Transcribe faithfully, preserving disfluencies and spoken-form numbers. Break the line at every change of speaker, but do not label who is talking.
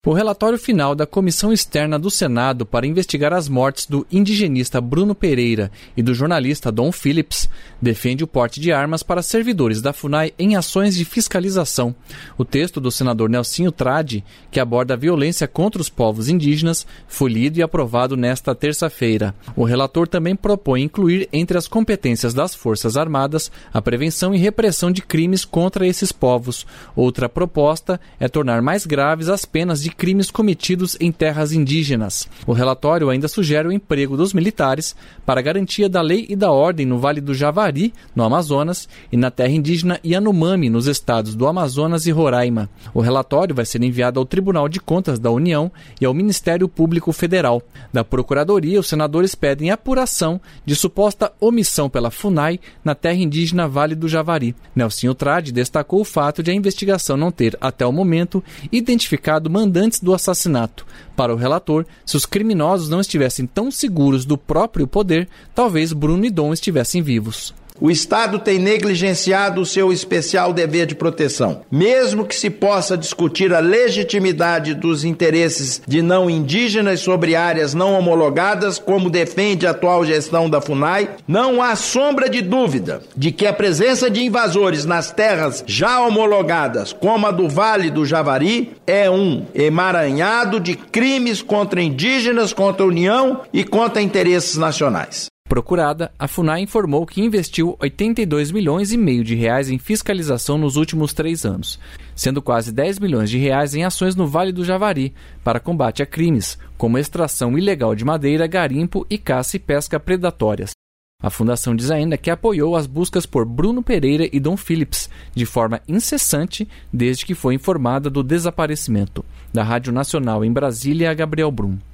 O relatório final da Comissão Externa do Senado para investigar as mortes do indigenista Bruno Pereira e do jornalista Dom Phillips defende o porte de armas para servidores da FUNAI em ações de fiscalização. O texto do senador Nelsinho Tradi, que aborda a violência contra os povos indígenas, foi lido e aprovado nesta terça-feira. O relator também propõe incluir entre as competências das Forças Armadas a prevenção e repressão de crimes contra esses povos. Outra proposta é tornar mais graves as penas de crimes cometidos em terras indígenas. O relatório ainda sugere o emprego dos militares para a garantia da lei e da ordem no Vale do Javari, no Amazonas, e na terra indígena Yanomami, nos estados do Amazonas e Roraima. O relatório vai ser enviado ao Tribunal de Contas da União e ao Ministério Público Federal. Da Procuradoria, os senadores pedem apuração de suposta omissão pela FUNAI na terra indígena Vale do Javari. Nelsinho Tradi destacou o fato de a investigação não ter, até o momento, identificado mandantes do assassinato. Para o relator, se os criminosos não estivessem tão seguros do próprio poder, talvez Bruno e Dom estivessem vivos.
O Estado tem negligenciado o seu especial dever de proteção. Mesmo que se possa discutir a legitimidade dos interesses de não indígenas sobre áreas não homologadas, como defende a atual gestão da FUNAI, não há sombra de dúvida de que a presença de invasores nas terras já homologadas, como a do Vale do Javari, é um emaranhado de crimes contra indígenas, contra a União e contra interesses nacionais.
Procurada, a FUNAI informou que investiu oitenta e dois milhões e meio de reais em fiscalização nos últimos três anos, sendo quase dez milhões de reais em ações no Vale do Javari para combate a crimes, como extração ilegal de madeira, garimpo e caça e pesca predatórias. A Fundação diz ainda que apoiou as buscas por Bruno Pereira e Dom Phillips de forma incessante desde que foi informada do desaparecimento. Da Rádio Nacional em Brasília, Gabriel Brum.